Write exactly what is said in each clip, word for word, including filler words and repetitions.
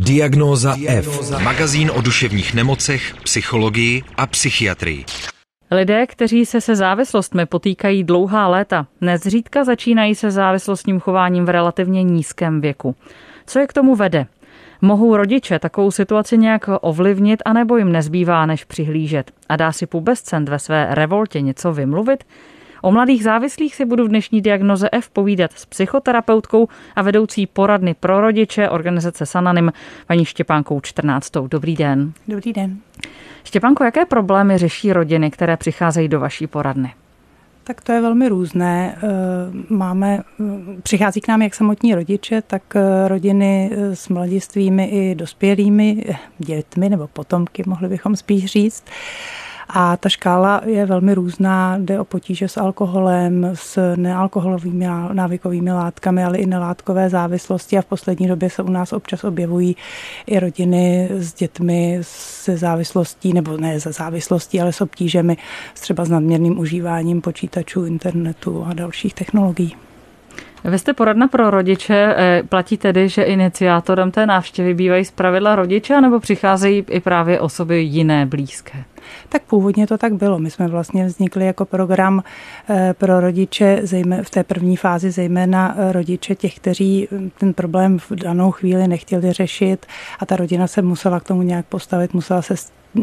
Diagnóza F. Magazín o duševních nemocech, psychologii a psychiatrii. Lidé, kteří se se závislostmi potýkají dlouhá léta, nezřídka začínají se závislostním chováním v relativně nízkém věku. Co je k tomu vede? Mohou rodiče takovou situaci nějak ovlivnit, anebo jim nezbývá, než přihlížet? A dá si pubescent ve své revoltě něco vymluvit? O mladých závislých si budu v dnešní Diagnoze F povídat s psychoterapeutkou a vedoucí poradny pro rodiče organizace Sananym, paní Štěpánkou čtrnáctou. Dobrý den. Dobrý den. Štěpánko, jaké problémy řeší rodiny, které přicházejí do vaší poradny? Tak to je velmi různé. Máme, přichází k nám jak samotní rodiče, tak rodiny s mladistvými i dospělými dětmi nebo potomky, mohli bychom spíš říct. A ta škála je velmi různá, jde o potíže s alkoholem, s nealkoholovými návykovými látkami, ale i nelátkové závislosti a v poslední době se u nás občas objevují i rodiny s dětmi se závislostí, nebo ne se závislostí, ale s obtížemi, třeba s nadměrným užíváním počítačů, internetu a dalších technologií. Vy jste poradna pro rodiče, platí tedy, že iniciátorem té návštěvy bývají zpravidla rodiče, nebo přicházejí i právě osoby jiné, blízké? Tak původně to tak bylo. My jsme vlastně vznikli jako program pro rodiče, v té první fázi zejména rodiče těch, kteří ten problém v danou chvíli nechtěli řešit a ta rodina se musela k tomu nějak postavit, musela se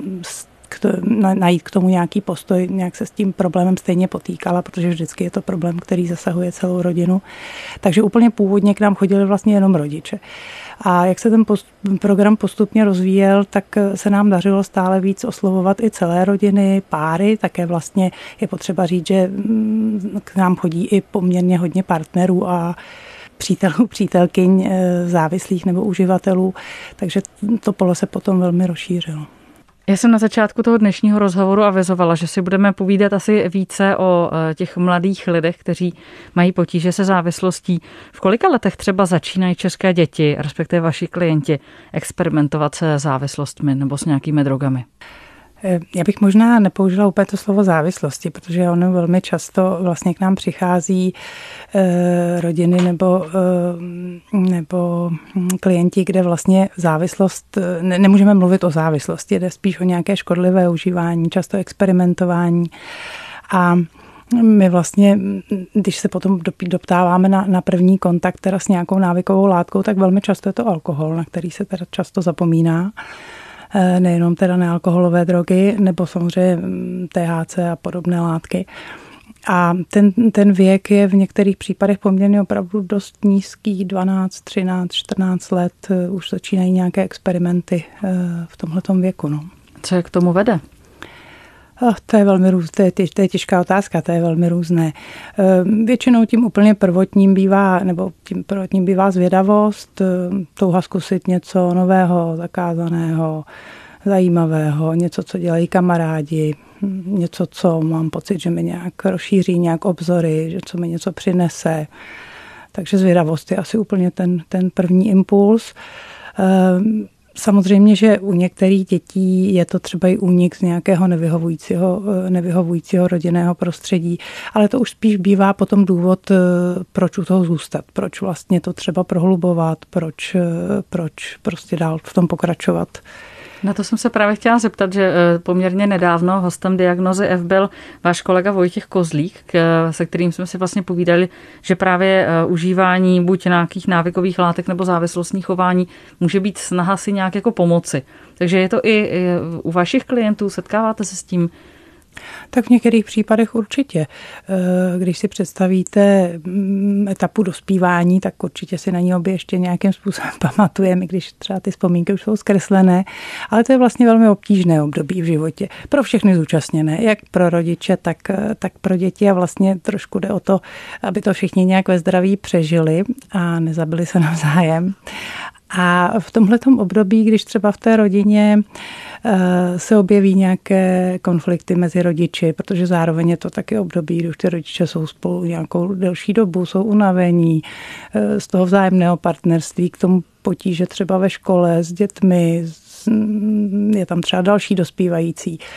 najít k tomu nějaký postoj, nějak se s tím problémem stejně potýkala, protože vždycky je to problém, který zasahuje celou rodinu. Takže úplně původně k nám chodili vlastně jenom rodiče. A jak se ten post, program postupně rozvíjel, tak se nám dařilo stále víc oslovovat i celé rodiny, páry. Také vlastně je potřeba říct, že k nám chodí i poměrně hodně partnerů a přítelů, přítelkyň závislých nebo uživatelů. Takže to pole se potom velmi rozšířilo. Já jsem na začátku toho dnešního rozhovoru avizovala, že si budeme povídat asi více o těch mladých lidech, kteří mají potíže se závislostí. V kolika letech třeba začínají české děti, respektive vaši klienti, experimentovat se závislostmi nebo s nějakými drogami? Já bych možná nepoužila úplně to slovo závislosti, protože ono velmi často vlastně k nám přichází eh, rodiny nebo, eh, nebo klienti, kde vlastně závislost, ne, nemůžeme mluvit o závislosti, jde spíš o nějaké škodlivé užívání, často experimentování. A my vlastně, když se potom doptáváme na, na první kontakt teda s nějakou návykovou látkou, tak velmi často je to alkohol, na který se teda často zapomíná. Nejenom teda nealkoholové drogy, nebo samozřejmě T H C a podobné látky. A ten, ten věk je v některých případech poměrně opravdu dost nízký, dvanáct, třináct, čtrnáct let, už začínají nějaké experimenty v tomhletom věku. No. Co je k tomu vede? Oh, to je velmi různé, to je, těž, to je těžká otázka, to je velmi různé. Většinou tím úplně prvotním bývá, nebo tím prvotním bývá zvědavost, touha zkusit něco nového, zakázaného, zajímavého, něco, co dělají kamarádi, něco, co mám pocit, že mi nějak rozšíří nějak obzory, že co mi něco přinese. Takže zvědavost je asi úplně ten, ten první impuls. Samozřejmě, že u některých dětí je to třeba i únik z nějakého nevyhovujícího, nevyhovujícího rodinného prostředí, ale to už spíš bývá potom důvod, proč u toho zůstat, proč vlastně to třeba prohlubovat, proč, proč prostě dál v tom pokračovat. Na to jsem se právě chtěla zeptat, že poměrně nedávno hostem Diagnozy F byl váš kolega Vojtěch Kozlík, se kterým jsme si vlastně povídali, že právě užívání buď nějakých návykových látek nebo závislostní chování může být snaha si nějak jako pomoci. Takže je to i u vašich klientů, setkáváte se s tím? Tak v některých případech určitě. Když si představíte etapu dospívání, tak určitě si na ní obě ještě nějakým způsobem pamatujeme, když třeba ty vzpomínky už jsou zkreslené, ale to je vlastně velmi obtížné období v životě. Pro všechny zúčastněné, jak pro rodiče, tak, tak pro děti a vlastně trošku jde o to, aby to všichni nějak ve zdraví přežili a nezabili se navzájem. A v tomhletom období, když třeba v té rodině se objeví nějaké konflikty mezi rodiči, protože zároveň je to taky období, kdy už ty rodiče jsou spolu nějakou delší dobu, jsou unavení z toho vzájemného partnerství, k tomu potíže třeba ve škole s dětmi, je tam třeba další dospívající.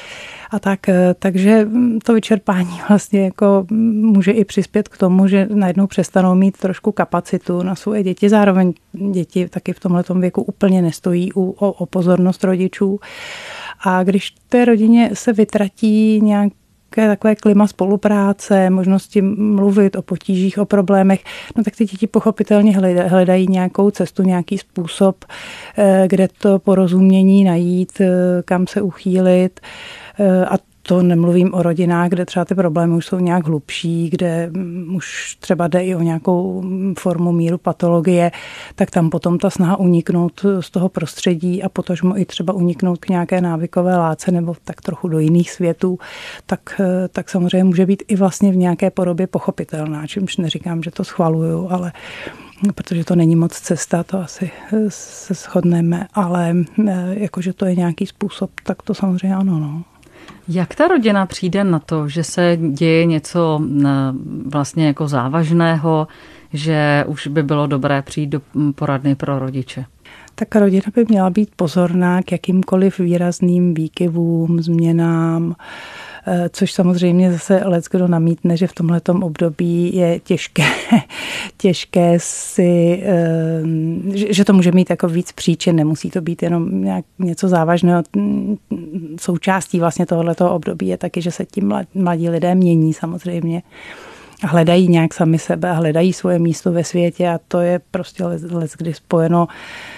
a tak. Takže to vyčerpání vlastně jako může i přispět k tomu, že najednou přestanou mít trošku kapacitu na svoje děti. Zároveň děti taky v tomhletom věku úplně nestojí u, o, o pozornost rodičů. A když té rodině se vytratí nějak takové klima spolupráce, možnosti mluvit o potížích, o problémech, no tak ty děti pochopitelně hledají nějakou cestu, nějaký způsob, kde to porozumění najít, kam se uchýlit. A to nemluvím o rodinách, kde třeba ty problémy už jsou nějak hlubší, kde už třeba jde i o nějakou formu míru patologie, tak tam potom ta snaha uniknout z toho prostředí a potažmo i třeba uniknout k nějaké návykové látce nebo tak trochu do jiných světů, tak, tak samozřejmě může být i vlastně v nějaké podobě pochopitelná, čímž neříkám, že to schvaluju, ale protože to není moc cesta, to asi se shodneme, ale jakože to je nějaký způsob, tak to samozřejmě ano, no. Jak ta rodina přijde na to, že se děje něco vlastně jako závažného, že už by bylo dobré přijít do poradny pro rodiče? Tak rodina by měla být pozorná k jakýmkoliv výrazným výkyvům, změnám, což samozřejmě zase leckdo namítne, že v tomhletom období je těžké, těžké si, že to může mít jako víc příčin, nemusí to být jenom nějak něco závažného. Součástí vlastně tohoto období je taky, že se tím mladí lidé mění samozřejmě. Hledají nějak sami sebe, hledají svoje místo ve světě a to je prostě leckdy spojeno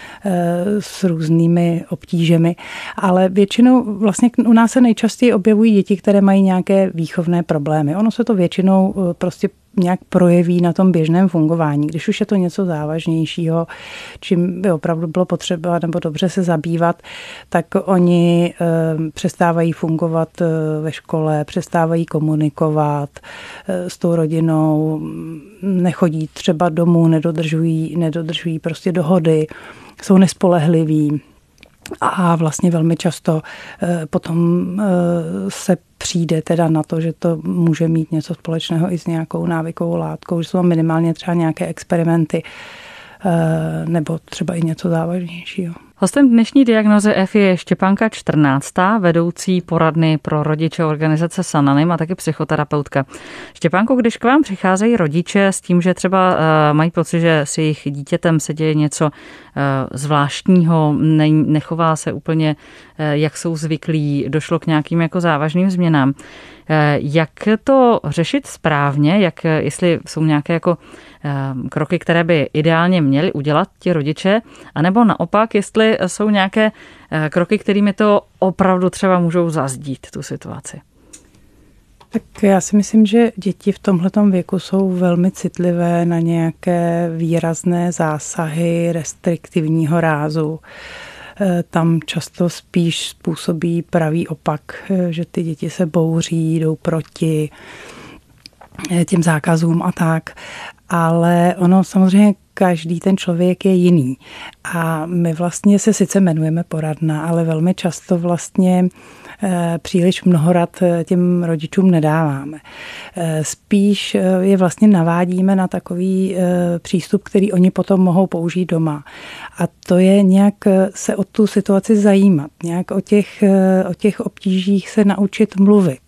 s různými obtížemi, ale většinou vlastně u nás se nejčastěji objevují děti, které mají nějaké výchovné problémy. Ono se to většinou prostě nějak projeví na tom běžném fungování. Když už je to něco závažnějšího, čím by opravdu bylo potřeba nebo dobře se zabývat, tak oni přestávají fungovat ve škole, přestávají komunikovat s tou rodinou, nechodí třeba domů, nedodržují, nedodržují prostě dohody, jsou nespolehliví a vlastně velmi často potom se přijde teda na to, že to může mít něco společného i s nějakou návykovou látkou, že jsou minimálně třeba nějaké experimenty nebo třeba i něco závažnějšího. Hostem dnešní Diagnozy F je Štěpánka čtrnáctá, vedoucí poradny pro rodiče organizace Sananym a taky psychoterapeutka. Štěpánko, když k vám přicházejí rodiče s tím, že třeba uh, mají pocit, že s jejich dítětem se děje něco uh, zvláštního, ne, nechová se úplně, uh, jak jsou zvyklí, došlo k nějakým jako závažným změnám, uh, jak to řešit správně, jak, jestli jsou nějaké jako uh, kroky, které by ideálně měli udělat ti rodiče, anebo naopak, jestli jsou nějaké kroky, kterými to opravdu třeba můžou zazdít tu situaci? Tak já si myslím, že děti v tomhletom věku jsou velmi citlivé na nějaké výrazné zásahy restriktivního rázu. Tam často spíš způsobí pravý opak, že ty děti se bouří, jdou proti těm zákazům a tak. Ale ono samozřejmě každý ten člověk je jiný. A my vlastně se sice jmenujeme poradna, ale velmi často vlastně příliš mnoho rad těm rodičům nedáváme. Spíš je vlastně navádíme na takový přístup, který oni potom mohou použít doma. A to je nějak se o tu situaci zajímat, nějak o těch, o těch obtížích se naučit mluvit.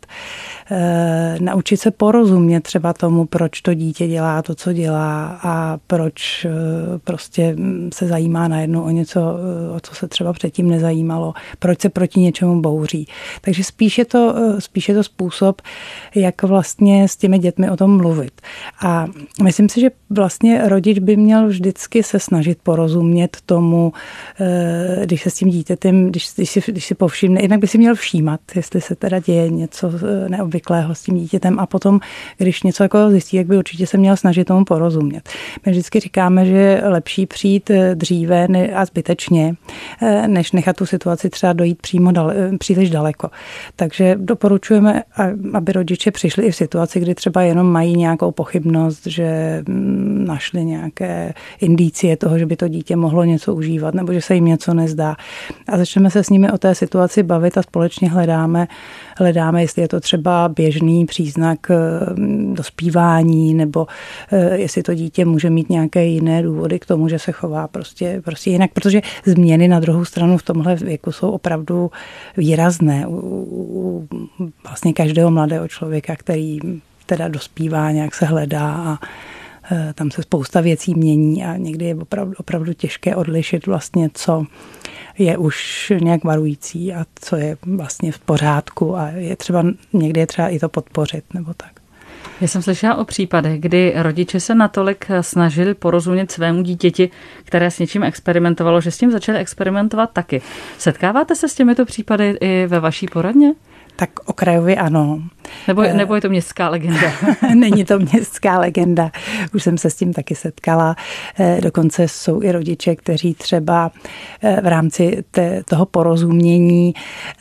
Naučit se porozumět třeba tomu, proč to dítě dělá to, co dělá a proč prostě se zajímá najednou o něco, o co se třeba předtím nezajímalo, proč se proti něčemu bouří. Takže spíš je to, spíš je to způsob, jak vlastně s těmi dětmi o tom mluvit. A myslím si, že vlastně rodič by měl vždycky se snažit porozumět tomu, když se s tím dítětem, když, když, si, když si povšimne, jednak by si měl všímat, jestli se teda děje něco neobvyklého s tím dítětem a potom, když něco jako zjistí, jak by určitě se měl snažit tomu porozumět. My vždycky říkáme, že je lepší přijít dříve a zbytečně, než nechat tu situaci třeba dojít přímo dale, příliš daleko. Takže doporučujeme, aby rodiče přišli i v situaci, kdy třeba jenom mají nějakou pochybnost, že našli nějaké indicie toho, že by to dítě mohlo něco užívat nebo že se jim něco nezdá. A začneme se s nimi o té situaci bavit a společně hledáme, hledáme, jestli je to třeba běžný příznak dospívání, nebo jestli to dítě může mít nějaké jiné důvody k tomu, že se chová prostě, prostě jinak, protože změny na druhou stranu v tomhle věku jsou opravdu výrazné u, u vlastně každého mladého člověka, který teda dospívá, nějak se hledá a tam se spousta věcí mění a někdy je opravdu, opravdu těžké odlišit vlastně, co je už nějak varující a co je vlastně v pořádku a je třeba, někdy je třeba i to podpořit nebo tak. Já jsem slyšela o případech, kdy rodiče se natolik snažili porozumět svému dítěti, které s něčím experimentovalo, že s tím začali experimentovat taky. Setkáváte se s těmito případy i ve vaší poradně? Tak okrajově ano. Nebo, nebo je to městská legenda? Není to městská legenda. Už jsem se s tím taky setkala. Dokonce jsou i rodiče, kteří třeba v rámci té, toho porozumění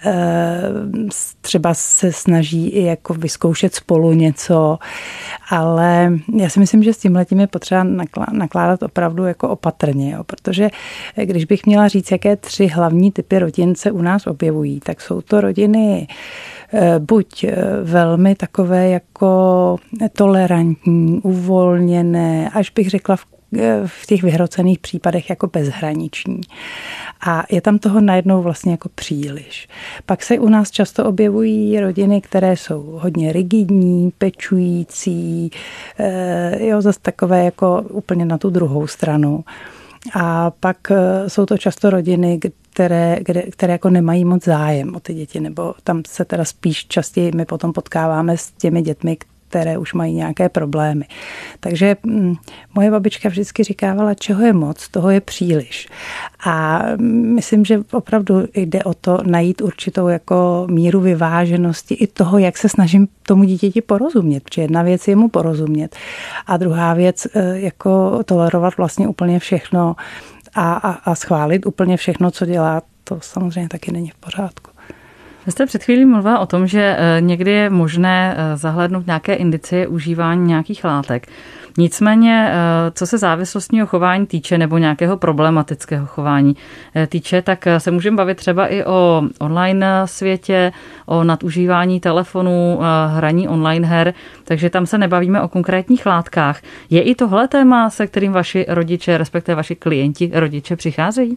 třeba se snaží i jako vyzkoušet spolu něco, ale já si myslím, že s tímhletím je potřeba nakládat opravdu jako opatrně, jo, protože když bych měla říct, jaké tři hlavní typy rodin se u nás objevují, tak jsou to rodiny buď velmi takové jako tolerantní, uvolněné, až bych řekla v, v těch vyhrocených případech jako bezhraniční. A je tam toho najednou vlastně jako příliš. Pak se u nás často objevují rodiny, které jsou hodně rigidní, pečující, jo, zase takové jako úplně na tu druhou stranu. A pak jsou to často rodiny, které, kde, které jako nemají moc zájem o ty děti, nebo tam se teda spíš častěji my potom potkáváme s těmi dětmi, které už mají nějaké problémy. Takže hm, moje babička vždycky říkávala, čeho je moc, toho je příliš. A myslím, že opravdu jde o to najít určitou jako míru vyváženosti i toho, jak se snažím tomu dítěti porozumět, protože jedna věc je mu porozumět a druhá věc jako tolerovat vlastně úplně všechno a, a, a schválit úplně všechno, co dělá, to samozřejmě taky není v pořádku. Vy jste před chvílí mluvila o tom, že někdy je možné zahlédnout nějaké indicie užívání nějakých látek. Nicméně, co se závislostního chování týče nebo nějakého problematického chování týče, tak se můžeme bavit třeba i o online světě, o nadužívání telefonů, hraní online her, takže tam se nebavíme o konkrétních látkách. Je i tohle téma, se kterým vaši rodiče, respektive vaši klienti, rodiče přicházejí?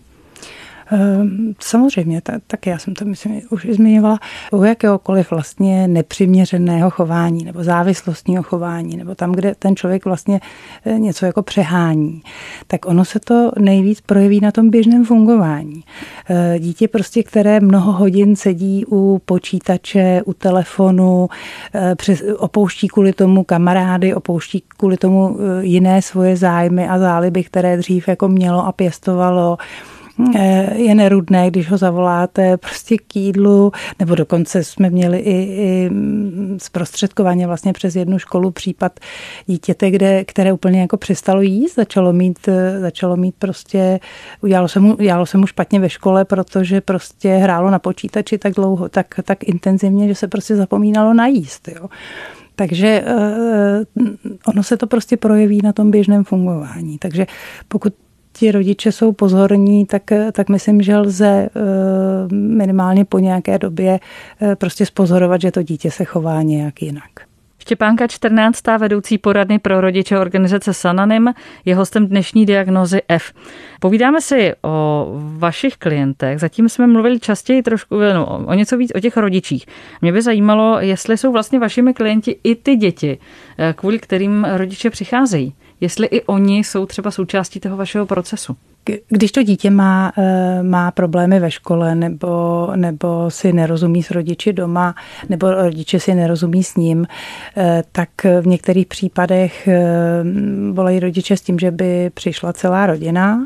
Samozřejmě, tak, tak já jsem to myslím už i zmiňovala, u jakéhokoliv vlastně nepřiměřeného chování nebo závislostního chování, nebo tam, kde ten člověk vlastně něco jako přehání, tak ono se to nejvíc projeví na tom běžném fungování. Dítě prostě, které mnoho hodin sedí u počítače, u telefonu, opouští kvůli tomu kamarády, opouští kvůli tomu jiné svoje zájmy a záliby, které dřív jako mělo a pěstovalo, je nerudné, když ho zavoláte prostě k jídlu, nebo dokonce jsme měli i, i zprostředkovaně vlastně přes jednu školu případ dítěte, kde, které úplně jako přestalo jíst, začalo mít, začalo mít prostě, udělalo se mu, udělalo se mu špatně ve škole, protože prostě hrálo na počítači tak dlouho, tak, tak intenzivně, že se prostě zapomínalo najíst, jo. Takže uh, ono se to prostě projeví na tom běžném fungování. Takže pokud ti rodiče jsou pozorní, tak, tak myslím, že lze minimálně po nějaké době prostě spozorovat, že to dítě se chová nějak jinak. Štěpánka čtrnáctá, vedoucí poradny pro rodiče organizace Sananim, je hostem dnešní diagnózy F. Povídáme si o vašich klientech, zatím jsme mluvili častěji trošku no, o něco víc o těch rodičích. Mě by zajímalo, jestli jsou vlastně vašimi klienti i ty děti, kvůli kterým rodiče přicházejí. Jestli i oni jsou třeba součástí toho vašeho procesu. Když to dítě má, má problémy ve škole nebo, nebo si nerozumí s rodiči doma, nebo rodiče si nerozumí s ním, tak v některých případech volají rodiče s tím, že by přišla celá rodina.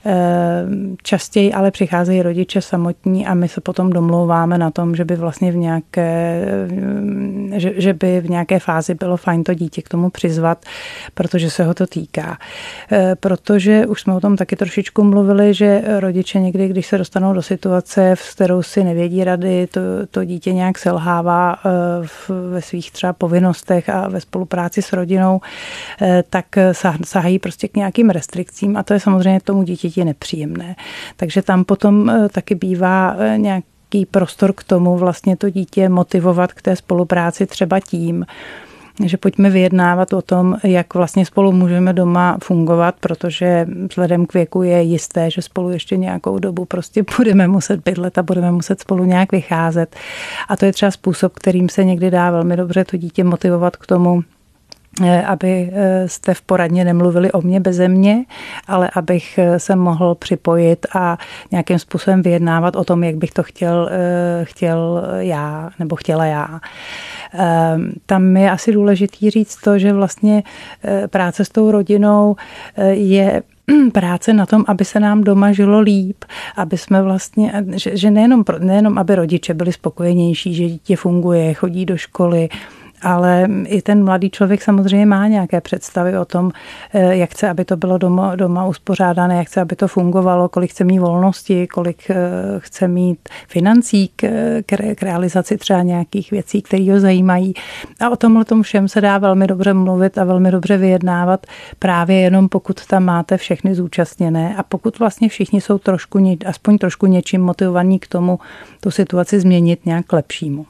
Častěji ale přicházejí rodiče samotní a my se potom domlouváme na tom, že by vlastně v nějaké, že, že by v nějaké fázi bylo fajn to dítě k tomu přizvat, protože se ho to týká. Protože už jsme o tom taky trošičku mluvili, že rodiče někdy, když se dostanou do situace, s kterou si nevědí rady, to, to dítě nějak selhává v, ve svých třeba povinnostech a ve spolupráci s rodinou, tak sahají prostě k nějakým restrikcím a to je samozřejmě tomu dítěti nepříjemné. Takže tam potom taky bývá nějak nějaký prostor k tomu vlastně to dítě motivovat k té spolupráci třeba tím, že pojďme vyjednávat o tom, jak vlastně spolu můžeme doma fungovat, protože vzhledem k věku je jisté, že spolu ještě nějakou dobu prostě budeme muset bydlet a budeme muset spolu nějak vycházet. A to je třeba způsob, kterým se někdy dá velmi dobře to dítě motivovat k tomu, aby jste v poradně nemluvili o mě beze mě, ale abych se mohl připojit a nějakým způsobem vyjednávat o tom, jak bych to chtěl, chtěl já nebo chtěla já. Tam je asi důležitý říct to, že vlastně práce s tou rodinou je práce na tom, aby se nám doma žilo líp, aby jsme vlastně, že, že nejenom, nejenom aby rodiče byli spokojenější, že dítě funguje, chodí do školy, ale i ten mladý člověk samozřejmě má nějaké představy o tom, jak chce, aby to bylo doma, doma uspořádané, jak chce, aby to fungovalo, kolik chce mít volnosti, kolik chce mít financí k, k realizaci třeba nějakých věcí, které ho zajímají. A o tomhle tomu všem se dá velmi dobře mluvit a velmi dobře vyjednávat právě jenom pokud tam máte všechny zúčastněné a pokud vlastně všichni jsou trošku, aspoň trošku něčím motivovaní k tomu tu situaci změnit nějak k lepšímu.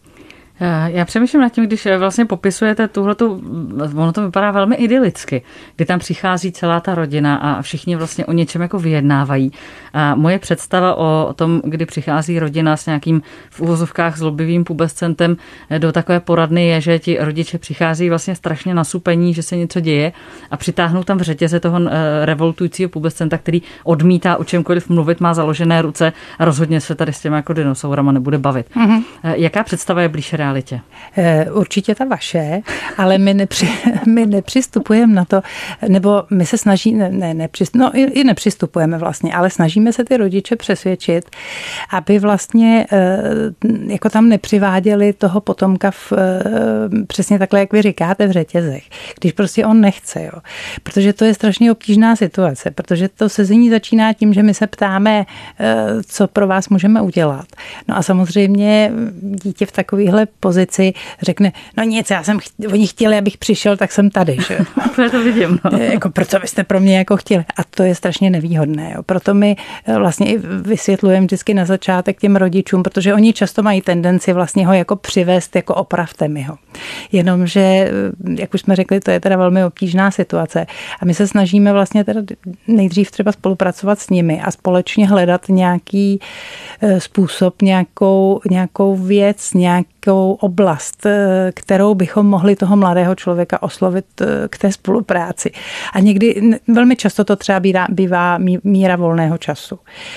Já přemýšlím nad tím, když vlastně popisujete tuhletu, ono to vypadá velmi idylicky, kdy tam přichází celá ta rodina a všichni vlastně o něčem jako vyjednávají. A moje představa o tom, kdy přichází rodina s nějakým v uvozovkách zlobivým pubescentem do takové poradny je, že ti rodiče přichází vlastně strašně nasupení, že se něco děje a přitáhnou tam v řetěze toho revoltujícího pubescenta, který odmítá o čemkoliv mluvit, má založené ruce a rozhodně se tady s těmi jako dinosaurama nebude bavit. Mm-hmm. Jaká představa je blíž realitě? Určitě ta vaše, ale my, nepři, my nepřistupujeme na to, nebo my se snažíme, ne, nepřistup, no i, i nepřistupujeme vlastně, ale snažíme se ty rodiče přesvědčit, aby vlastně jako tam nepřiváděli toho potomka v, přesně takhle, jak vy říkáte, v řetězech. Když prostě on nechce, jo. Protože to je strašně obtížná situace, protože to sezení začíná tím, že my se ptáme, co pro vás můžeme udělat. No a samozřejmě dítě v takovýchhle pozici řekne, no nic, já jsem, cht- oni chtěli, abych přišel, tak jsem tady, že jo. to vidím, no. Jako proto byste pro mě jako chtěli. A to je strašně nevýhodné, jo. Proto my vlastně i vysvětlujeme vždycky na začátek těm rodičům, protože oni často mají tendenci vlastně ho jako přivést, jako opravte mi ho. Jenomže, jak už jsme řekli, to je teda velmi obtížná situace. A my se snažíme vlastně teda nejdřív třeba spolupracovat s nimi a společně hledat nějaký způsob, nějakou, nějakou věc, nějakou oblast, kterou bychom mohli toho mladého člověka oslovit k té spolupráci. A někdy, velmi často to třeba bývá, bývá míra volného času,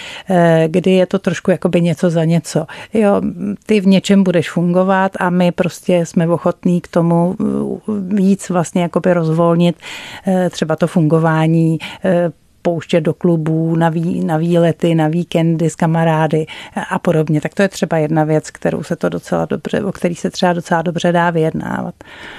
kdy je to trošku jakoby něco za něco. Jo, ty v něčem budeš fungovat a my prostě jsme ochotní k tomu víc vlastně jakoby rozvolnit třeba to fungování, pouštět do klubů, na, vý, na výlety, na víkendy s kamarády a podobně. Tak to je třeba jedna věc, kterou se to docela dobře, o který se třeba docela dobře dá vyjednávat.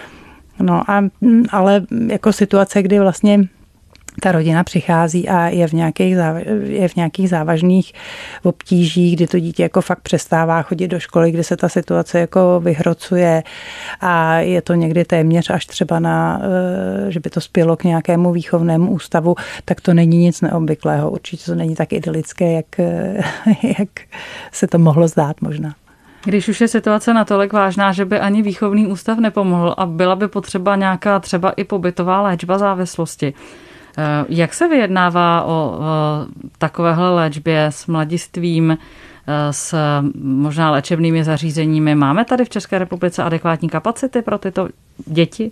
No a, ale jako situace, kdy vlastně ta rodina přichází a je v nějakých, záva, je v nějakých závažných obtížích, kdy to dítě jako fakt přestává chodit do školy, kdy se ta situace jako vyhrocuje a je to někdy téměř až třeba na, že by to spělo k nějakému výchovnému ústavu, tak to není nic neobvyklého. Určitě to není tak idylické, jak, jak se to mohlo zdát možná. Když už je situace natolik vážná, že by ani výchovný ústav nepomohl a byla by potřeba nějaká třeba i pobytová léčba závislosti, jak se vyjednává o, o takovéhle léčbě s mladistvím, s možná léčebnými zařízeními? Máme tady v České republice adekvátní kapacity pro tyto děti?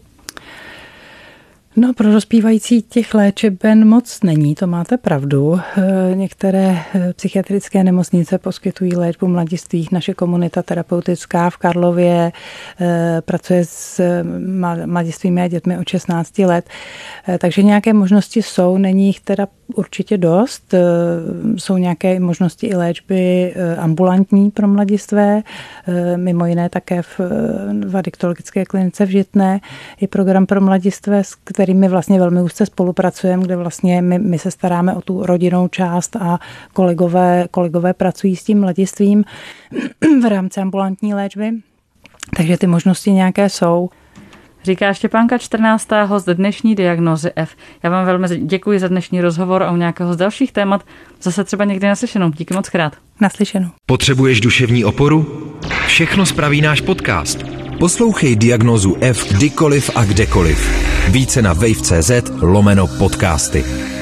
No, pro dospívající těch léčeben moc není, to máte pravdu. Některé psychiatrické nemocnice poskytují léčbu mladistvých. Naše komunita terapeutická v Karlově pracuje s mladistvými a dětmi od šestnácti let. Takže nějaké možnosti jsou, není jich teda určitě dost. Jsou nějaké možnosti i léčby ambulantní pro mladistvé, mimo jiné také v, v adiktologické klinice v Žitné je program pro mladistvé, s kterými vlastně velmi úzce spolupracujeme, kde vlastně my, my se staráme o tu rodinnou část a kolegové, kolegové pracují s tím mladistvím v rámci ambulantní léčby. Takže ty možnosti nějaké jsou. Říká Štěpánka čtrnáctého z dnešní Diagnózy F. Já vám velmi děkuji za dnešní rozhovor a u nějakého z dalších témat zase třeba někdy naslyšenou. Díky moc krát. Naslyšenou. Potřebuješ duševní oporu? Všechno spraví náš podcast. Poslouchej Diagnózu F kdykoliv a kdekoliv. Více na wave tečka cz lomeno podcasty.